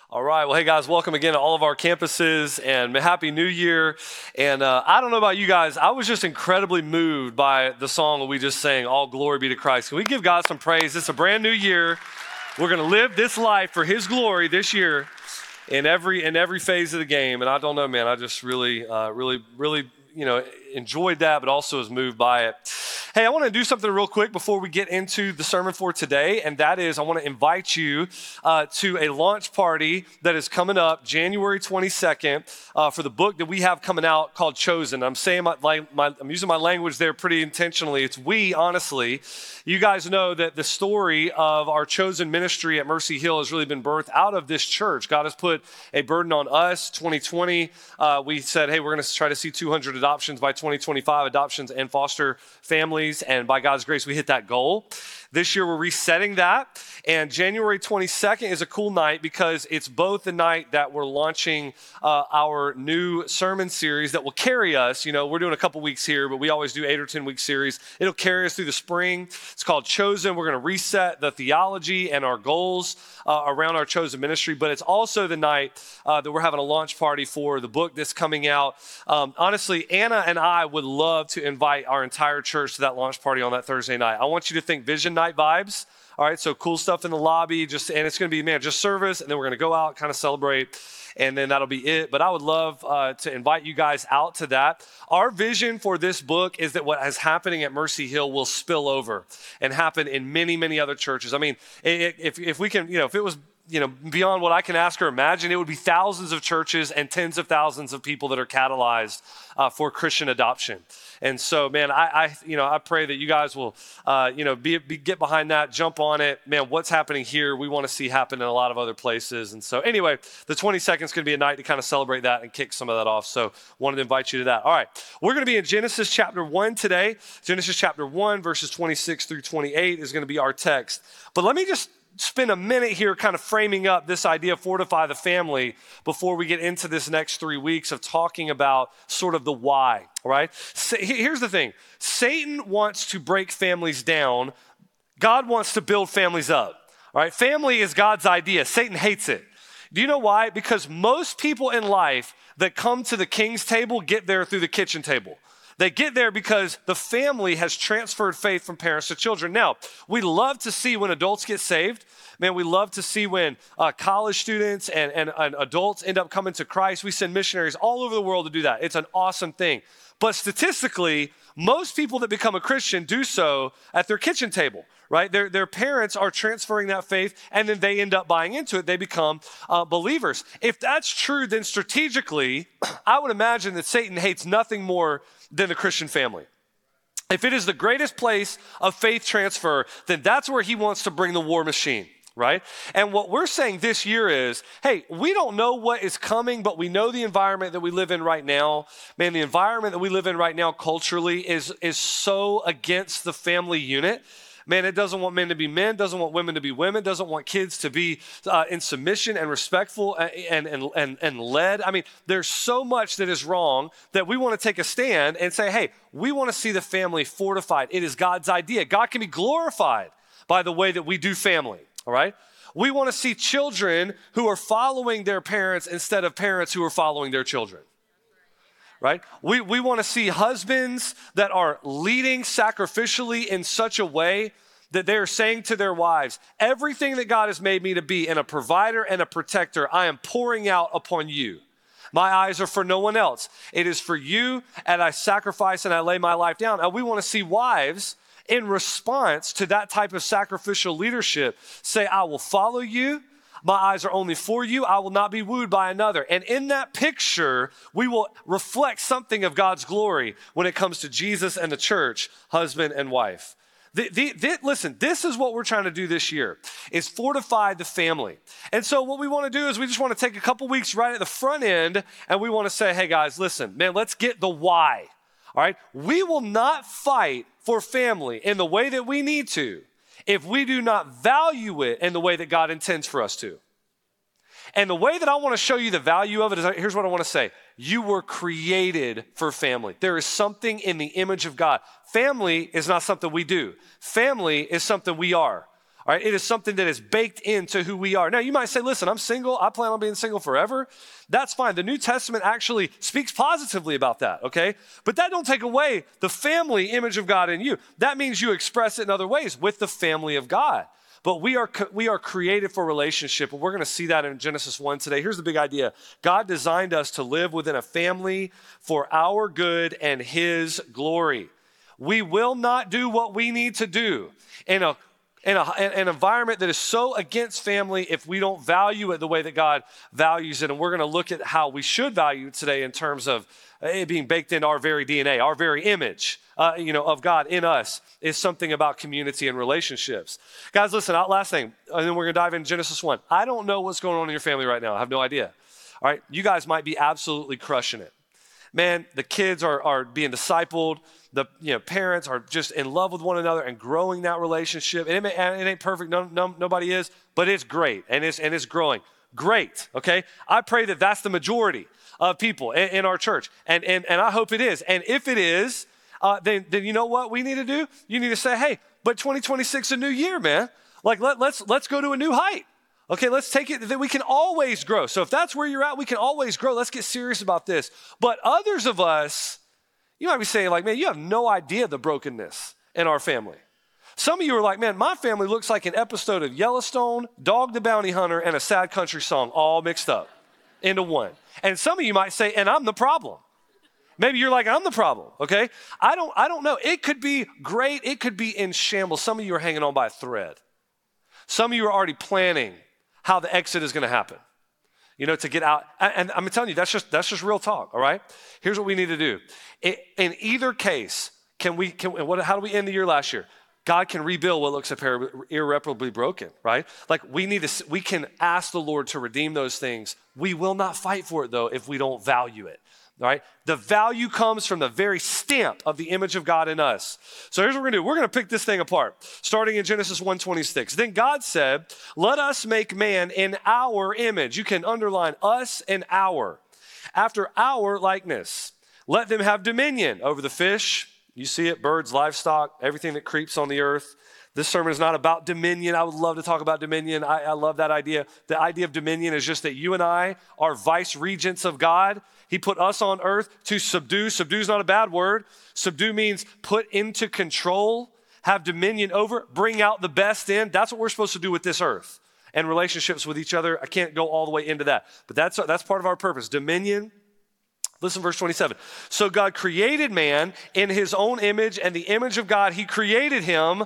All right. Well, hey, guys, welcome again to all of our campuses and Happy New Year. And I don't know about you guys, I was just incredibly moved by the song that we just sang, All Glory Be to Christ. Can we give God some praise? It's a brand new year. We're going to live this life for His glory this year in every phase of the game. And I don't know, man, I just really, enjoyed that, but also was moved by it. Hey, I want to do something real quick before we get into the sermon for today, and that is I want to invite you to a launch party that is coming up January 22nd for the book that we have coming out called Chosen. I'm saying I'm using my language there pretty intentionally. It's we, honestly. You guys know that the story of our Chosen ministry at Mercy Hill has really been birthed out of this church. God has put a burden on us. 2020, we said, hey, we're going to try to see 200 adoptions by 2025, adoptions and foster families. And by God's grace, we hit that goal. This year, we're resetting that. And January 22nd is a cool night because it's both the night that we're launching our new sermon series that will carry us. You know, we're doing a couple weeks here, but we always do 8 or 10 week series. It'll carry us through the spring. It's called Chosen. We're going to reset the theology and our goals around our Chosen ministry. But it's also the night that we're having a launch party for the book that's coming out. Honestly, Anna and I would love to invite our entire church to that launch party on that Thursday night. I want you to think Vision Night vibes. All right, so cool stuff in the lobby, and it's going to be, just service, and then we're going to go out, kind of celebrate, and then that'll be it. But I would love to invite you guys out to that. Our vision for this book is that what is happening at Mercy Hill will spill over and happen in many, many other churches. I mean, if we can, if it was, beyond what I can ask or imagine, it would be thousands of churches and tens of thousands of people that are catalyzed for Christian adoption. And so, man, I pray that you guys will, get behind that, jump on it. Man, what's happening here, we want to see happen in a lot of other places. And so anyway, the 22nd is going to be a night to kind of celebrate that and kick some of that off. So wanted to invite you to that. All right, we're going to be in Genesis chapter 1 today. Genesis chapter 1, verses 26 through 28 is going to be our text. But let me just spend a minute here kind of framing up this idea of fortify the family before we get into this next 3 weeks of talking about sort of the why, all right? So here's the thing. Satan wants to break families down. God wants to build families up, all right? Family is God's idea. Satan hates it. Do you know why? Because most people in life that come to the king's table get there through the kitchen table. They get there because the family has transferred faith from parents to children. Now, we love to see when adults get saved. Man, we love to see when college students and adults end up coming to Christ. We send missionaries all over the world to do that. It's an awesome thing. But statistically, most people that become a Christian do so at their kitchen table, right? Their parents are transferring that faith, and then they end up buying into it. They become believers. If that's true, then strategically, I would imagine that Satan hates nothing more than the Christian family. If it is the greatest place of faith transfer, then that's where he wants to bring the war machine, right? And what we're saying this year is, hey, we don't know what is coming, but we know the environment that we live in right now. Man, the environment that we live in right now culturally is so against the family unit. Man, it doesn't want men to be men, doesn't want women to be women, doesn't want kids to be in submission and respectful and led. I mean, there's so much that is wrong that we want to take a stand and say, hey, we want to see the family fortified. It is God's idea. God can be glorified by the way that we do family, all right? We want to see children who are following their parents instead of parents who are following their children. Right? We want to see husbands that are leading sacrificially in such a way that they are saying to their wives, everything that God has made me to be and a provider and a protector, I am pouring out upon you. My eyes are for no one else. It is for you, and I sacrifice and I lay my life down. And we want to see wives in response to that type of sacrificial leadership say, I will follow you. My eyes are only for you. I will not be wooed by another. And in that picture, we will reflect something of God's glory when it comes to Jesus and the church, husband and wife. Listen, this is what we're trying to do this year, is fortify the family. And so what we want to do is we just want to take a couple weeks right at the front end, and we want to say, hey guys, listen, man, let's get the why. All right? We will not fight for family in the way that we need to if we do not value it in the way that God intends for us to. And the way that I want to show you the value of it is, here's what I want to say. You were created for family. There is something in the image of God. Family is not something we do. Family is something we are. All right, it is something that is baked into who we are. Now, you might say, listen, I'm single. I plan on being single forever. That's fine. The New Testament actually speaks positively about that, okay? But that don't take away the family image of God in you. That means you express it in other ways with the family of God. But we are created for relationship, and we're going to see that in Genesis 1 today. Here's the big idea. God designed us to live within a family for our good and his glory. We will not do what we need to do in an environment that is so against family if we don't value it the way that God values it. And we're going to look at how we should value it today in terms of it being baked into our very DNA, our very image, of God in us is something about community and relationships. Guys, listen, last thing, and then we're going to dive into Genesis 1. I don't know what's going on in your family right now. I have no idea. All right, you guys might be absolutely crushing it. Man, the kids are being discipled. The parents are just in love with one another and growing that relationship. And it ain't perfect, nobody is, but it's great and it's growing. Great, okay? I pray that that's the majority of people in our church, and I hope it is. And if it is, then you know what we need to do? You need to say, hey, but 2026 is a new year, man. Like let's go to a new height. Okay, let's take it that we can always grow. So if that's where you're at, we can always grow. Let's get serious about this. But others of us, you might be saying like, man, you have no idea the brokenness in our family. Some of you are like, man, my family looks like an episode of Yellowstone, Dog the Bounty Hunter, and a sad country song all mixed up into one. And some of you might say, and I'm the problem. Maybe you're like, I'm the problem, okay? I don't know. It could be great. It could be in shambles. Some of you are hanging on by a thread. Some of you are already planning how the exit is going to happen, to get out. And I'm telling you, that's just real talk, all right? Here's what we need to do. In either case, how do we end the year last year? God can rebuild what looks irreparably broken, right? Like we can ask the Lord to redeem those things. We will not fight for it though if we don't value it. All right? The value comes from the very stamp of the image of God in us. So here's what we're going to do. We're going to pick this thing apart, starting in Genesis 1:26. Then God said, let us make man in our image. You can underline us and our. After our likeness. Let them have dominion over the fish. You see it, birds, livestock, everything that creeps on the earth. This sermon is not about dominion. I would love to talk about dominion. I love that idea. The idea of dominion is just that you and I are vice regents of God. He put us on earth to subdue. Subdue is not a bad word. Subdue means put into control, have dominion over, bring out the best in. That's what we're supposed to do with this earth and relationships with each other. I can't go all the way into that, but that's part of our purpose. Dominion. Listen, verse 27. So God created man in his own image, and the image of God, he created him,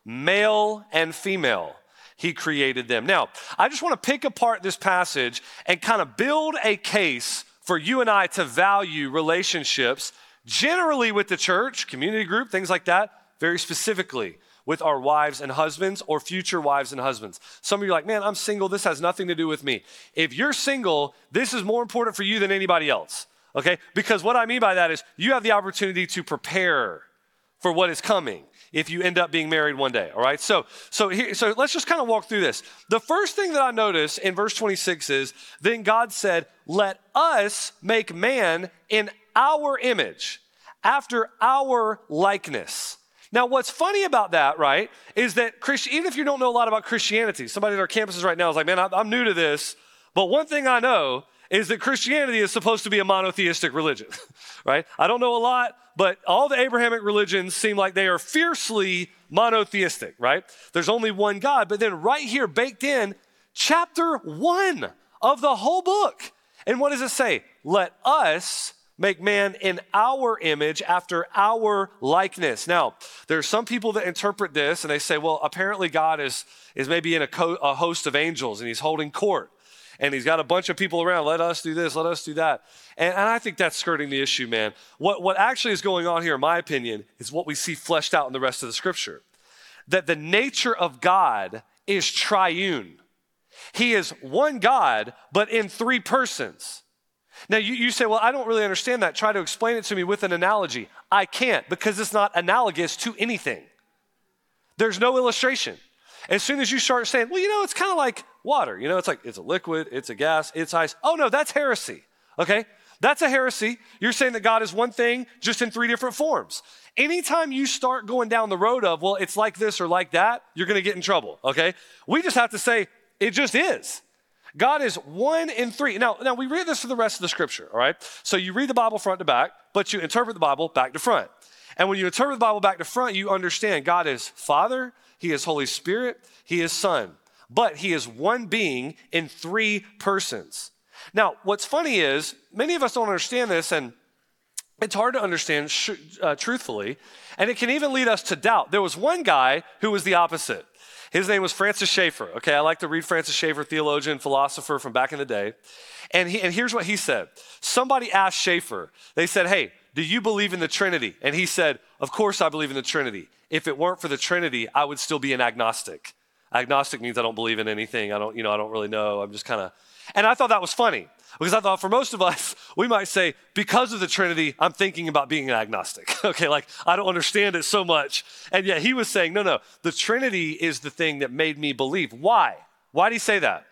male and female. He created them. Now, I just want to pick apart this passage and kind of build a case for you and I to value relationships, generally with the church, community group, things like that, very specifically with our wives and husbands or future wives and husbands. Some of you are like, man, I'm single. This has nothing to do with me. If you're single, this is more important for you than anybody else. Okay, because what I mean by that is you have the opportunity to prepare for what is coming if you end up being married one day, all right? So let's just kind of walk through this. The first thing that I notice in verse 26 is, then God said, let us make man in our image, after our likeness. Now, what's funny about that, right, is that even if you don't know a lot about Christianity, somebody at our campuses right now is like, man, I'm new to this, but one thing I know is that Christianity is supposed to be a monotheistic religion, right? I don't know a lot, but all the Abrahamic religions seem like they are fiercely monotheistic, right? There's only one God, but then right here baked in, chapter 1 of the whole book. And what does it say? Let us make man in our image after our likeness. Now, there are some people that interpret this and they say, well, apparently God is maybe in a host of angels and he's holding court. And he's got a bunch of people around. Let us do this, let us do that. And I think that's skirting the issue, man. What actually is going on here, in my opinion, is what we see fleshed out in the rest of the scripture. That the nature of God is triune. He is one God, but in three persons. Now, you say, well, I don't really understand that. Try to explain it to me with an analogy. I can't, because it's not analogous to anything. There's no illustration. As soon as you start saying, well, it's kind of like water. It's like, it's a liquid, it's a gas, it's ice. Oh, no, that's heresy, okay? That's a heresy. You're saying that God is one thing just in three different forms. Anytime you start going down the road of, well, it's like this or like that, you're going to get in trouble, okay? We just have to say, it just is. God is one in three. Now we read this for the rest of the scripture, all right? So you read the Bible front to back, but you interpret the Bible back to front. And when you interpret the Bible back to front, you understand God is Father, He is Holy Spirit, He is Son. But He is one being in three persons. Now, what's funny is many of us don't understand this, and it's hard to understand truthfully, and it can even lead us to doubt. There was one guy who was the opposite. His name was Francis Schaeffer. Okay, I like to read Francis Schaeffer, theologian, philosopher from back in the day. And here's what he said. Somebody asked Schaeffer, they said, hey, do you believe in the Trinity? And he said, of course I believe in the Trinity. If it weren't for the Trinity, I would still be an agnostic. Agnostic means I don't believe in anything. I don't really know. I'm just kind of, and I thought that was funny because I thought for most of us, we might say, because of the Trinity, I'm thinking about being an agnostic. Okay, like I don't understand it so much. And yet he was saying, no, the Trinity is the thing that made me believe. Why? Why did he say that?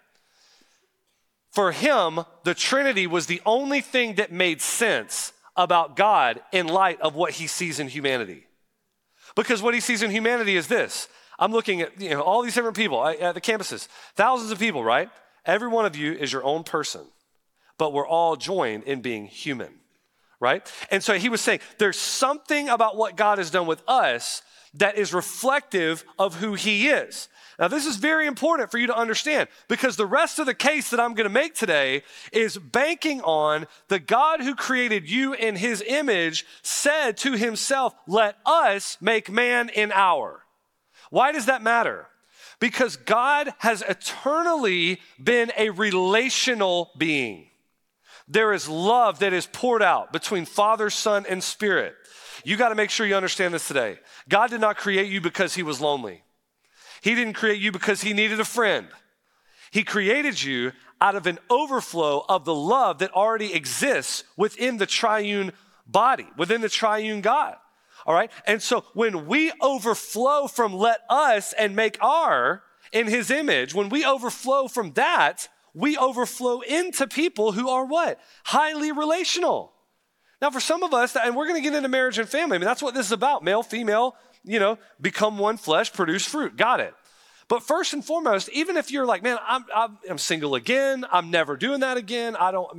For him, the Trinity was the only thing that made sense about God in light of what he sees in humanity. Because what he sees in humanity is this. I'm looking at all these different people at the campuses, thousands of people, right? Every one of you is your own person, but we're all joined in being human, right? And so he was saying there's something about what God has done with us that is reflective of who he is. Now, this is very important for you to understand because the rest of the case that I'm going to make today is banking on the God who created you in his image said to himself, let us make man in our. Why does that matter? Because God has eternally been a relational being. There is love that is poured out between Father, Son, and Spirit. You got to make sure you understand this today. God did not create you because he was lonely. He didn't create you because he needed a friend. He created you out of an overflow of the love that already exists within the triune body, within the triune God. All right? And so when we overflow from let us and make our in his image, when we overflow from that, we overflow into people who are what? Highly relational. Now, for some of us, and we're going to get into marriage and family. I mean, that's what this is about. Male, female, become one flesh, produce fruit. Got it. But first and foremost, even if you're like, man, I'm single again. I'm never doing that again. I don't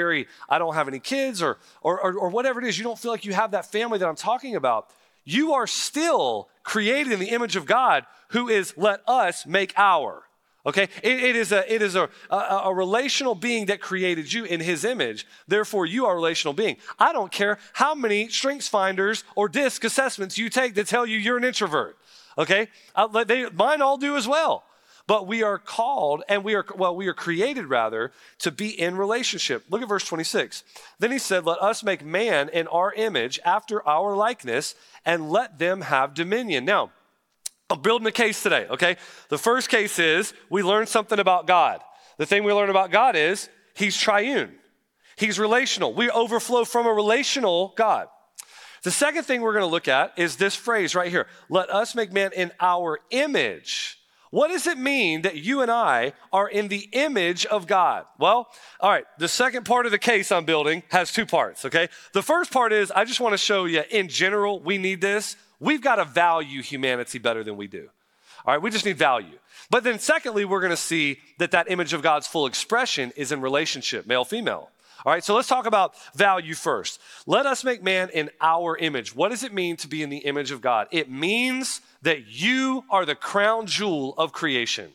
have any kids or whatever it is. You don't feel like you have that family that I'm talking about. You are still created in the image of God who is let us make our. Okay, it is a relational being that created you in his image. Therefore, you are a relational being. I don't care how many strengths finders or DISC assessments you take that tell you you're an introvert. Okay, mine all do as well. But we are called and we are created rather to be in relationship. Look at verse 26. Then he said, let us make man in our image after our likeness and let them have dominion. Now, I'm building a case today, okay? The first case is we learn something about God. The thing we learn about God is he's triune. He's relational. We overflow from a relational God. The second thing we're going to look at is this phrase right here. Let us make man in our image. What does it mean that you and I are in the image of God? Well, all right, the second part of the case I'm building has two parts, okay? The first part is I just want to show you in general, we need this. We've got to value humanity better than we do. All right, we just need value. But then secondly, we're going to see that image of God's full expression is in relationship, male, female. All right, so let's talk about value first. Let us make man in our image. What does it mean to be in the image of God? It means that you are the crown jewel of creation.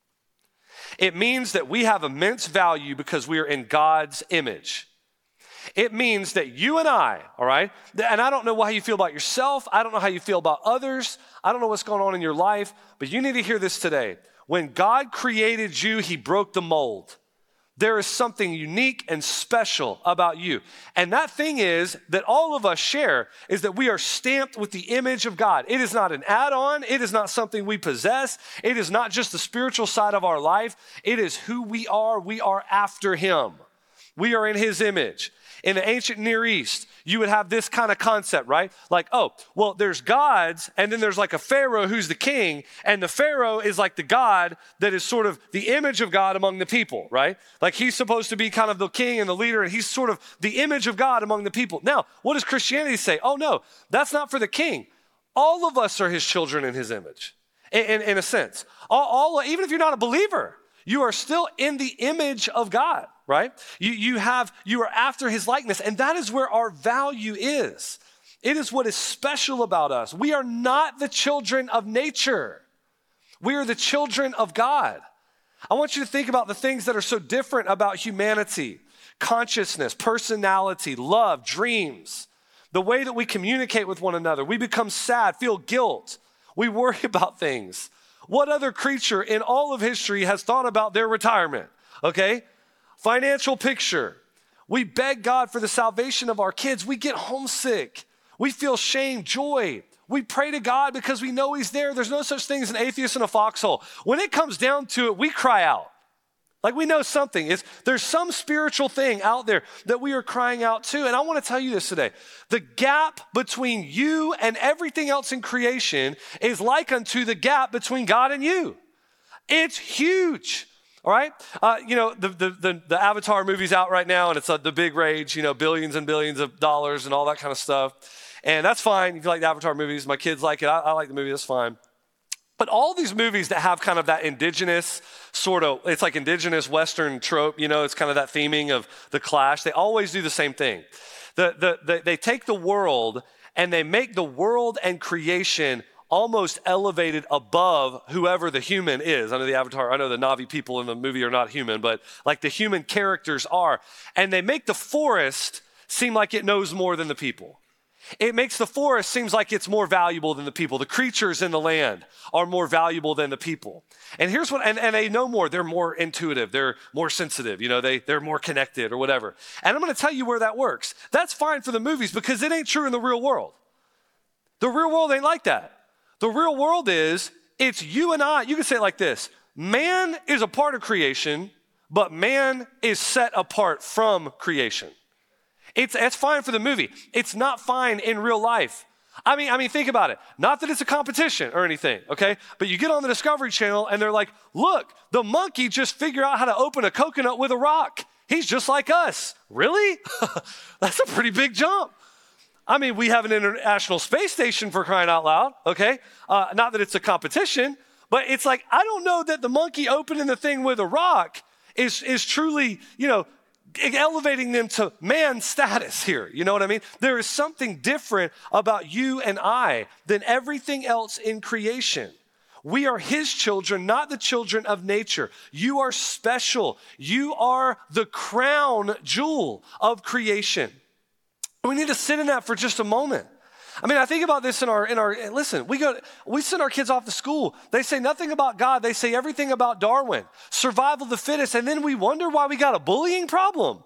It means that we have immense value because we are in God's image. It means that you and I, all right, and I don't know how you feel about yourself. I don't know how you feel about others. I don't know what's going on in your life, but you need to hear this today. When God created you, he broke the mold. There is something unique and special about you. And that thing is that all of us share is that we are stamped with the image of God. It is not an add-on. It is not something we possess. It is not just the spiritual side of our life. It is who we are. We are after him. We are in his image. In the ancient Near East, you would have this kind of concept, right? Like, oh, well, there's gods, and then there's like a pharaoh who's the king, and the pharaoh is like the god that is sort of the image of God among the people, right? Like he's supposed to be kind of the king and the leader, and he's sort of the image of God among the people. Now, what does Christianity say? Oh, no, that's not for the king. All of us are his children in his image, in a sense. Even if you're not a believer, you are still in the image of God, right? You are after his likeness, and that is where our value is. It is what is special about us. We are not the children of nature. We are the children of God. I want you to think about the things that are so different about humanity: consciousness, personality, love, dreams, the way that we communicate with one another. We become sad, feel guilt. We worry about things. What other creature in all of history has thought about their retirement? Okay? Financial picture. We beg God for the salvation of our kids. We get homesick. We feel shame, joy. We pray to God because we know he's there. There's no such thing as an atheist in a foxhole. When it comes down to it, we cry out. Like we know something. There's some spiritual thing out there that we are crying out to. And I want to tell you this today. The gap between you and everything else in creation is like unto the gap between God and you. It's huge. All right? The Avatar movie's out right now, and it's the big rage, billions and billions of dollars and all that kind of stuff. And that's fine if you like the Avatar movies. My kids like it. I like the movie. That's fine. But all these movies that have kind of that indigenous it's like indigenous Western trope, it's kind of that theming of the clash. They always do the same thing. They take the world and they make the world and creation almost elevated above whoever the human is. I know the Na'vi people in the movie are not human, but like the human characters are. And they make the forest seem like it knows more than the people. It makes the forest seems like it's more valuable than the people. The creatures in the land are more valuable than the people. And here's what, and they know more. They're more intuitive. They're more sensitive. They're more connected or whatever. And I'm going to tell you where that works. That's fine for the movies because it ain't true in the real world. The real world ain't like that. The real world it's you and I. You can say it like this. Man is a part of creation, but man is set apart from creation. It's fine for the movie. It's not fine in real life. I mean, think about it. Not that it's a competition or anything, okay? But you get on the Discovery Channel and they're like, look, the monkey just figured out how to open a coconut with a rock. He's just like us. Really? That's a pretty big jump. I mean, we have an International Space Station for crying out loud, okay? Not that it's a competition, but it's like, I don't know that the monkey opening the thing with a rock is truly, elevating them to man status here. You know what I mean? There is something different about you and I than everything else in creation. We are his children, not the children of nature. You are special. You are the crown jewel of creation. We need to sit in that for just a moment. I mean, I think about this listen, we send our kids off to school. They say nothing about God. They say everything about Darwin, survival of the fittest. And then we wonder why we got a bullying problem.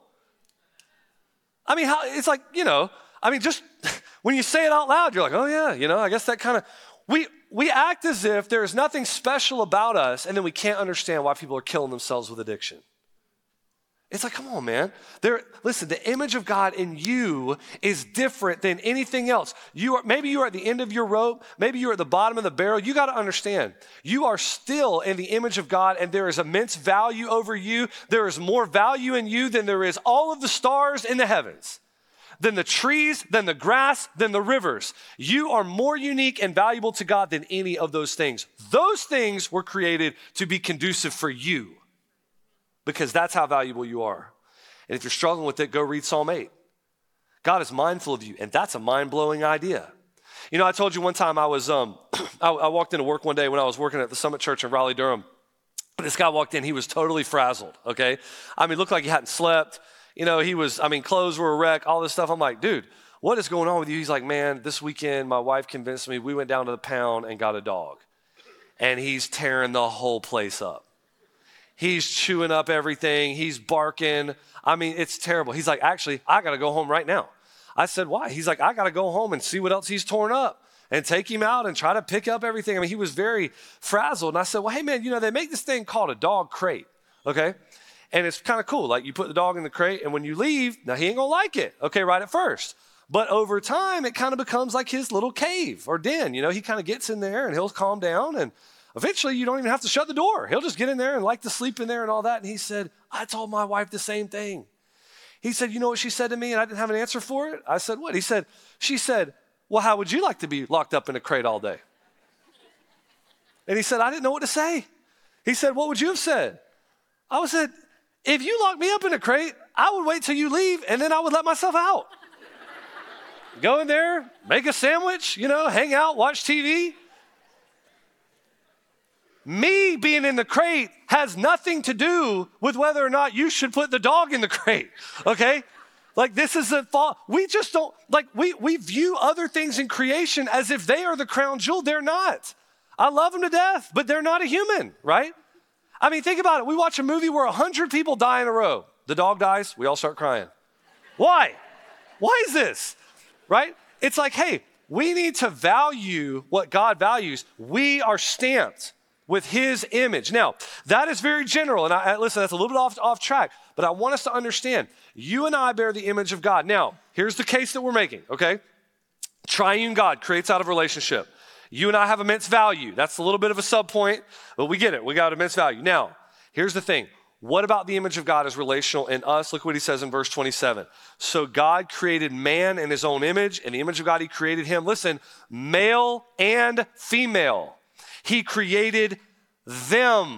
I mean, it's like, just when you say it out loud, you're like, oh yeah, I guess that kind of, we act as if there's nothing special about us. And then we can't understand why people are killing themselves with addiction. It's like, come on, man. Listen, the image of God in you is different than anything else. Maybe you are at the end of your rope. Maybe you're at the bottom of the barrel. You got to understand, you are still in the image of God, and there is immense value over you. There is more value in you than there is all of the stars in the heavens, than the trees, than the grass, than the rivers. You are more unique and valuable to God than any of those things. Those things were created to be conducive for you, because that's how valuable you are. And if you're struggling with it, go read Psalm 8. God is mindful of you, and that's a mind-blowing idea. I told you one time I was, I walked into work one day when I was working at the Summit Church in Raleigh-Durham. This guy walked in, he was totally frazzled, okay? I mean, looked like he hadn't slept. Clothes were a wreck, all this stuff. I'm like, dude, what is going on with you? He's like, man, this weekend my wife convinced me, we went down to the pound and got a dog. And he's tearing the whole place up. He's chewing up everything. He's barking. I mean, it's terrible. He's like, actually, I got to go home right now. I said, why? He's like, I got to go home and see what else he's torn up and take him out and try to pick up everything. I mean, he was very frazzled. And I said, well, hey, man, they make this thing called a dog crate, okay? And it's kind of cool. Like you put the dog in the crate and when you leave, now he ain't gonna like it, okay, right at first. But over time, it kind of becomes like his little cave or den. You know, he kind of gets in there and he'll calm down and eventually you don't even have to shut the door. He'll just get in there and like to sleep in there and all that. And he said, I told my wife the same thing. He said, you know what she said to me and I didn't have an answer for it? I said, what? She said, well, how would you like to be locked up in a crate all day? And he said, I didn't know what to say. He said, what would you have said? I said, if you locked me up in a crate, I would wait till you leave and then I would let myself out. Go in there, make a sandwich, you know, hang out, watch TV. Me being in the crate has nothing to do with whether or not you should put the dog in the crate, okay? Like this is a thought. We just don't, like we view other things in creation as if they are the crown jewel. They're not. I love them to death, but they're not a human, right? I mean, think about it. We watch a movie where 100 people die in a row. The dog dies, we all start crying. Why? Why is this? Right? It's like, hey, we need to value what God values. We are stamped with his image. Now, that is very general. And listen, that's a little bit off track, but I want us to understand, you and I bear the image of God. Now, here's the case that we're making, okay? Triune God creates out of relationship. You and I have immense value. That's a little bit of a subpoint, but we get it. We got immense value. Now, here's the thing. What about the image of God is relational in us? Look what he says in verse 27. So God created man in his own image. In the image of God, he created him. Listen, male and female. He created them.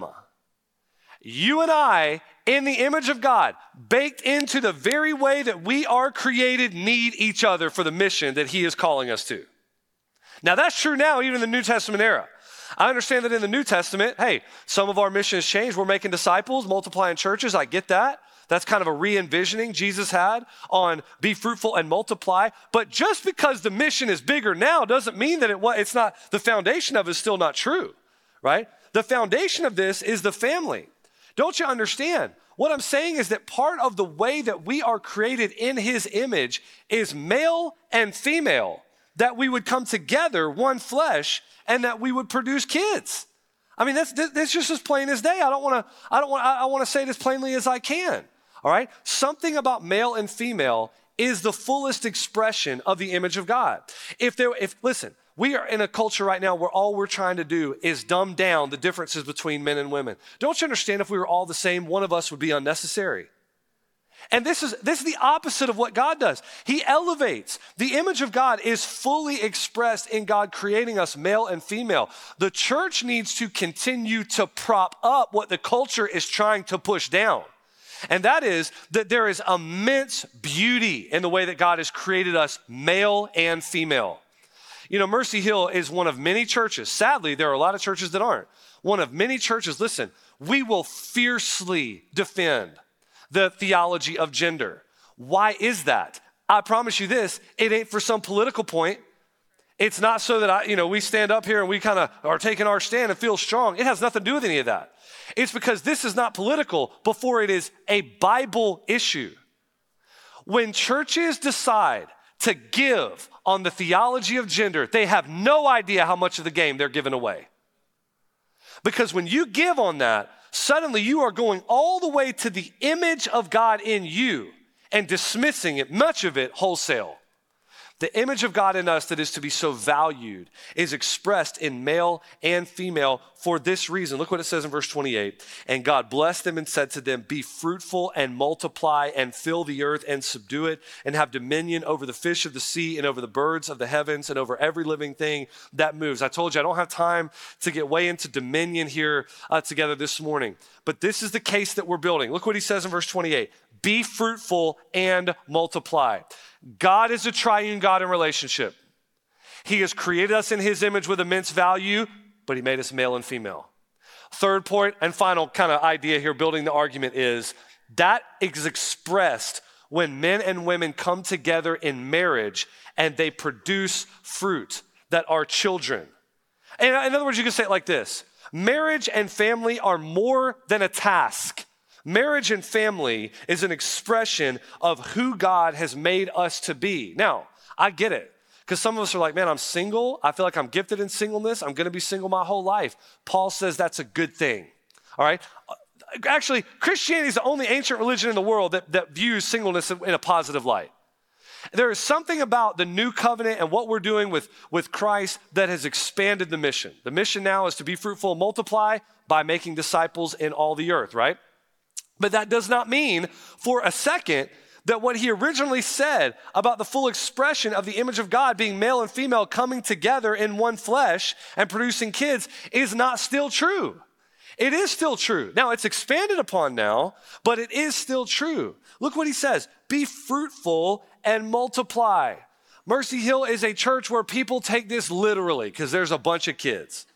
You and I, in the image of God, baked into the very way that we are created, need each other for the mission that he is calling us to. Now, that's true now, even in the New Testament era. I understand that in the New Testament, hey, some of our mission has changed. We're making disciples, multiplying churches. I get that. That's kind of a re-envisioning Jesus had on be fruitful and multiply. But just because the mission is bigger now doesn't mean that it's not, the foundation of it is still not true, right? The foundation of this is the family. Don't you understand? What I'm saying is that part of the way that we are created in his image is male and female, that we would come together, one flesh, and that we would produce kids. I mean, that's just as plain as day. I want to say it as plainly as I can. All right? Something about male and female is the fullest expression of the image of God. Listen, we are in a culture right now where all we're trying to do is dumb down the differences between men and women. Don't you understand if we were all the same, one of us would be unnecessary? And this is the opposite of what God does. He elevates. The image of God is fully expressed in God creating us male and female. The church needs to continue to prop up what the culture is trying to push down. And that is that there is immense beauty in the way that God has created us male and female. You know, Mercy Hill is one of many churches. Sadly, there are a lot of churches that aren't. One of many churches, listen, we will fiercely defend the theology of gender. Why is that? I promise you this, it ain't for some political point. It's not so that we stand up here and we kind of are taking our stand and feel strong. It has nothing to do with any of that. It's because this is not political before it is a Bible issue. When churches decide to give on the theology of gender, they have no idea how much of the game they're giving away. Because when you give on that, suddenly you are going all the way to the image of God in you and dismissing it, much of it wholesale. The image of God in us that is to be so valued is expressed in male and female for this reason. Look what it says in verse 28. And God blessed them and said to them, be fruitful and multiply and fill the earth and subdue it and have dominion over the fish of the sea and over the birds of the heavens and over every living thing that moves. I told you I don't have time to get way into dominion here together this morning, but this is the case that we're building. Look what he says in verse 28. Be fruitful and multiply. God is a triune God in relationship. He has created us in his image with immense value, but he made us male and female. Third point and final kind of idea here, building the argument, is that is expressed when men and women come together in marriage and they produce fruit that are children. And in other words, you can say it like this. Marriage and family are more than a task. Marriage and family is an expression of who God has made us to be. Now, I get it, because some of us are like, man, I'm single. I feel like I'm gifted in singleness. I'm going to be single my whole life. Paul says that's a good thing, all right? Actually, Christianity is the only ancient religion in the world that views singleness in a positive light. There is something about the new covenant and what we're doing with Christ that has expanded the mission. The mission now is to be fruitful and multiply by making disciples in all the earth, right? But that does not mean for a second that what he originally said about the full expression of the image of God being male and female coming together in one flesh and producing kids is not still true. It is still true. Now, it's expanded upon now, but it is still true. Look what he says, be fruitful and multiply. Mercy Hill is a church where people take this literally because there's a bunch of kids.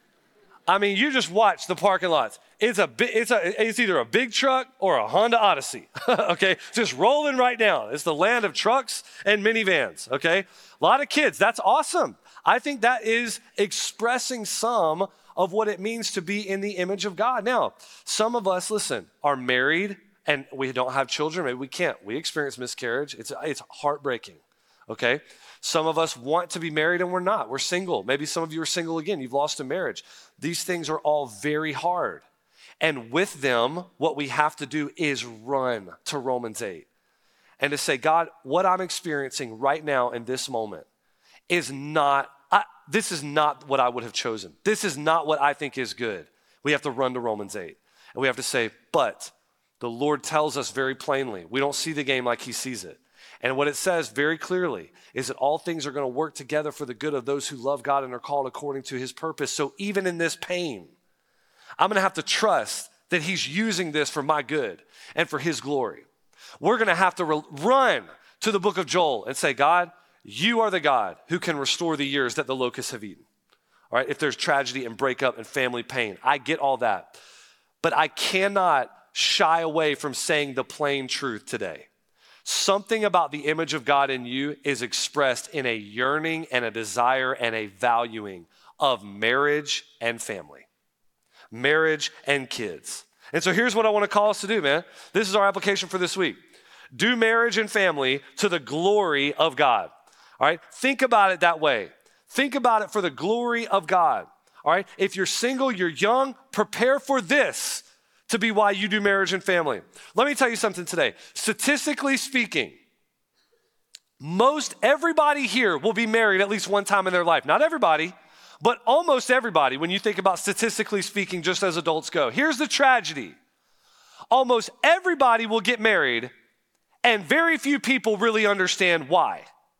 I mean, you just watch the parking lots. It's either a big truck or a Honda Odyssey, okay? Just rolling right down. It's the land of trucks and minivans, okay? A lot of kids, that's awesome. I think that is expressing some of what it means to be in the image of God. Now, some of us, listen, are married and we don't have children. Maybe we can't. We experience miscarriage. It's heartbreaking, okay? Some of us want to be married and we're not. We're single. Maybe some of you are single again. You've lost a marriage. These things are all very hard. And with them, what we have to do is run to Romans 8 and to say, God, what I'm experiencing right now in this moment is this is not what I would have chosen. This is not what I think is good. We have to run to Romans 8 and we have to say, but the Lord tells us very plainly, we don't see the game like he sees it. And what it says very clearly is that all things are going to work together for the good of those who love God and are called according to his purpose. So even in this pain, I'm going to have to trust that he's using this for my good and for his glory. We're going to have to run to the book of Joel and say, God, you are the God who can restore the years that the locusts have eaten. All right, if there's tragedy and breakup and family pain, I get all that. But I cannot shy away from saying the plain truth today. Something about the image of God in you is expressed in a yearning and a desire and a valuing of marriage and family, marriage and kids. And so here's what I want to call us to do, man. This is our application for this week. Do marriage and family to the glory of God. All right, think about it that way. Think about it for the glory of God. All right, if you're single, you're young, prepare for this to be why you do marriage and family. Let me tell you something today. Statistically speaking, most everybody here will be married at least one time in their life. Not everybody, but almost everybody when you think about statistically speaking, just as adults go. Here's the tragedy. Almost everybody will get married and very few people really understand why.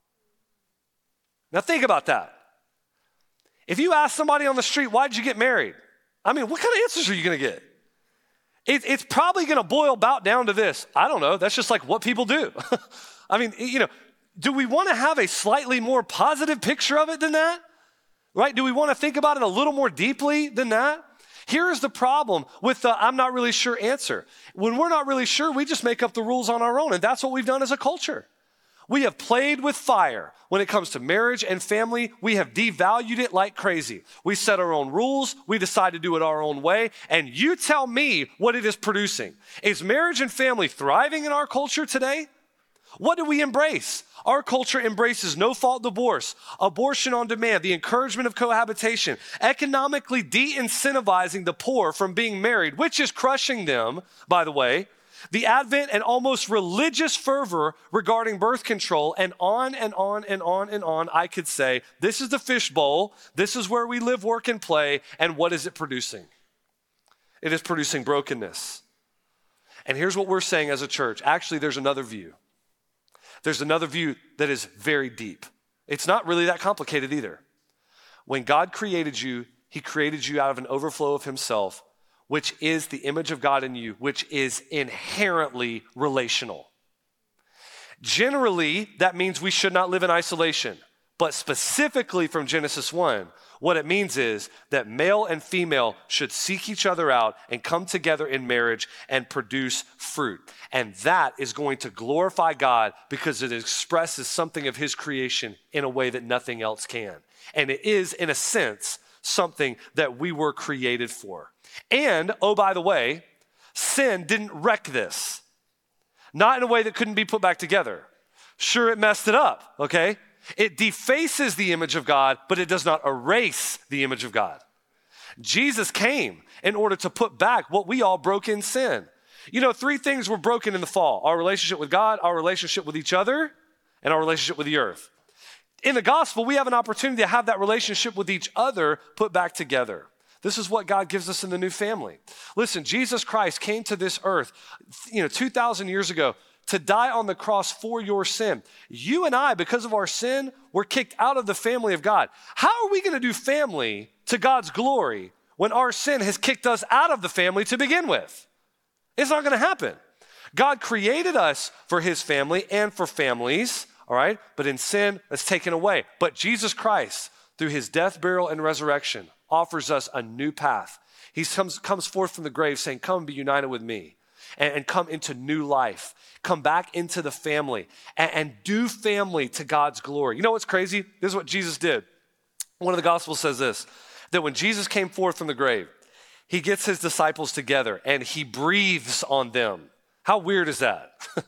Now think about that. If you ask somebody on the street, why did you get married? I mean, what kind of answers are you going to get? It's probably going to boil about down to this. I don't know. That's just like what people do. I mean, do we want to have a slightly more positive picture of it than that? Right? Do we want to think about it a little more deeply than that? Here's the problem with the I'm not really sure answer. When we're not really sure, we just make up the rules on our own. And that's what we've done as a culture. We have played with fire when it comes to marriage and family. We have devalued it like crazy. We set our own rules. We decide to do it our own way. And you tell me what it is producing. Is marriage and family thriving in our culture today? What do we embrace? Our culture embraces no-fault divorce, abortion on demand, the encouragement of cohabitation, economically de-incentivizing the poor from being married, which is crushing them, by the way, the advent and almost religious fervor regarding birth control, and on and on and on and on, I could say, this is the fishbowl, this is where we live, work, and play, and what is it producing? It is producing brokenness. And here's what we're saying as a church. Actually, there's another view. There's another view that is very deep. It's not really that complicated either. When God created you, he created you out of an overflow of himself, which is the image of God in you, which is inherently relational. Generally, that means we should not live in isolation. But specifically from Genesis 1, what it means is that male and female should seek each other out and come together in marriage and produce fruit. And that is going to glorify God because it expresses something of his creation in a way that nothing else can. And it is, in a sense, something that we were created for. And, oh, by the way, sin didn't wreck this. Not in a way that couldn't be put back together. Sure, it messed it up, okay? It defaces the image of God, but it does not erase the image of God. Jesus came in order to put back what we all broke in sin. You know, 3 things were broken in the fall: our relationship with God, our relationship with each other, and our relationship with the earth. In the gospel, we have an opportunity to have that relationship with each other put back together. This is what God gives us in the new family. Listen, Jesus Christ came to this earth, 2,000 years ago to die on the cross for your sin. You and I, because of our sin, were kicked out of the family of God. How are we going to do family to God's glory when our sin has kicked us out of the family to begin with? It's not going to happen. God created us for his family and for families, all right? But in sin, that's taken away. But Jesus Christ, through his death, burial, and resurrection, offers us a new path. He comes forth from the grave saying, come and be united with me and come into new life. Come back into the family and do family to God's glory. You know what's crazy? This is what Jesus did. One of the Gospels says this, that when Jesus came forth from the grave, he gets his disciples together and he breathes on them. How weird is that?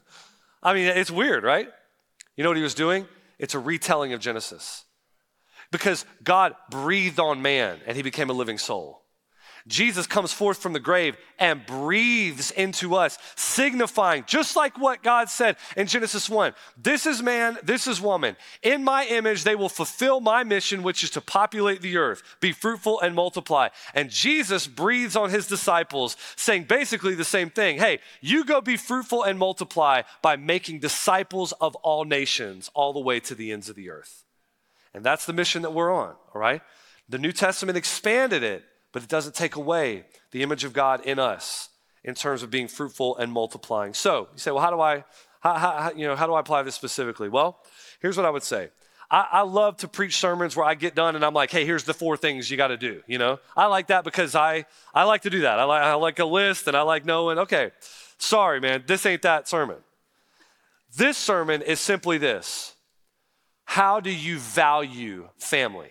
I mean, it's weird, right? You know what he was doing? It's a retelling of Genesis. Because God breathed on man and he became a living soul. Jesus comes forth from the grave and breathes into us, signifying, just like what God said in Genesis 1, this is man, this is woman. In my image, they will fulfill my mission, which is to populate the earth, be fruitful and multiply. And Jesus breathes on his disciples, saying basically the same thing. Hey, you go be fruitful and multiply by making disciples of all nations, all the way to the ends of the earth. And that's the mission that we're on, all right? The New Testament expanded it, but it doesn't take away the image of God in us in terms of being fruitful and multiplying. So you say, well, how do I apply this specifically? Well, here's what I would say. I love to preach sermons where I get done and I'm like, hey, here's the 4 things you got to do. I like that because I like to do that. I like a list and I like knowing, okay, sorry, man, this ain't that sermon. This sermon is simply this. How do you value family?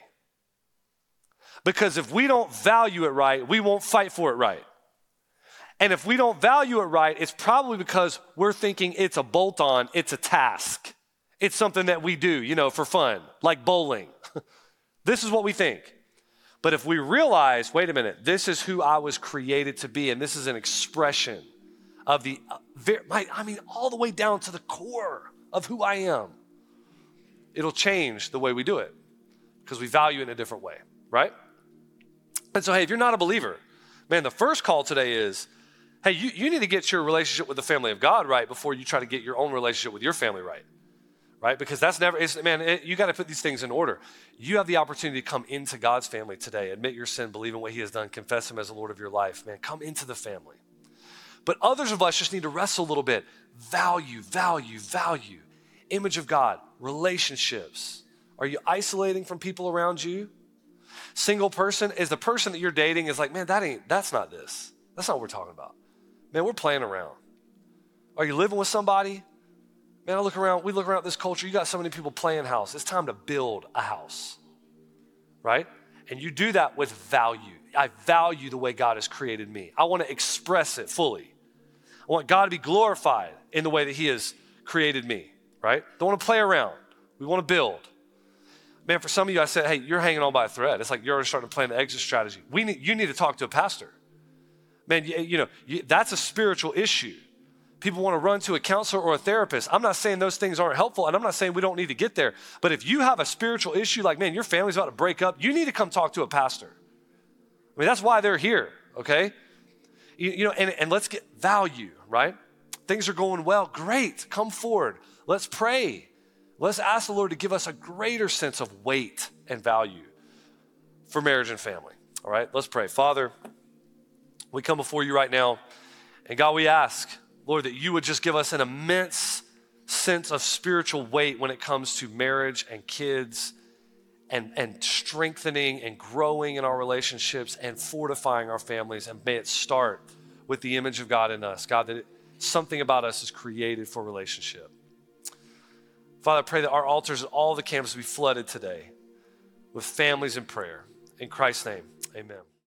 Because if we don't value it right, we won't fight for it right. And if we don't value it right, it's probably because we're thinking it's a bolt-on, it's a task. It's something that we do, for fun, like bowling. This is what we think. But if we realize, wait a minute, this is who I was created to be, and this is an expression of all the way down to the core of who I am, it'll change the way we do it because we value it in a different way, right? And so, hey, if you're not a believer, man, the first call today is, hey, you need to get your relationship with the family of God right before you try to get your own relationship with your family right? Because you got to put these things in order. You have the opportunity to come into God's family today, admit your sin, believe in what he has done, confess him as the Lord of your life. Man, come into the family. But others of us just need to wrestle a little bit. Value. Image of God, relationships. Are you isolating from people around you? Single person, is the person that you're dating is like, man, that's not this. That's not what we're talking about. Man, we're playing around. Are you living with somebody? Man, we look around this culture, you got so many people playing house. It's time to build a house, right? And you do that with value. I value the way God has created me. I want to express it fully. I want God to be glorified in the way that he has created me, right? Don't want to play around. We want to build. Man, for some of you, I said, hey, you're hanging on by a thread. It's like you're already starting to plan the exit strategy. You need to talk to a pastor. Man, that's a spiritual issue. People want to run to a counselor or a therapist. I'm not saying those things aren't helpful, and I'm not saying we don't need to get there. But if you have a spiritual issue, like, man, your family's about to break up, you need to come talk to a pastor. I mean, that's why they're here, okay? And let's get value, right? Things are going well. Great. Come forward. Let's pray. Let's ask the Lord to give us a greater sense of weight and value for marriage and family. All right, let's pray. Father, we come before you right now, and God, we ask, Lord, that you would just give us an immense sense of spiritual weight when it comes to marriage and kids and strengthening and growing in our relationships and fortifying our families. And may it start with the image of God in us. God, that something about us is created for relationship. Father, I pray that our altars at all the campuses be flooded today with families in prayer. In Christ's name, amen.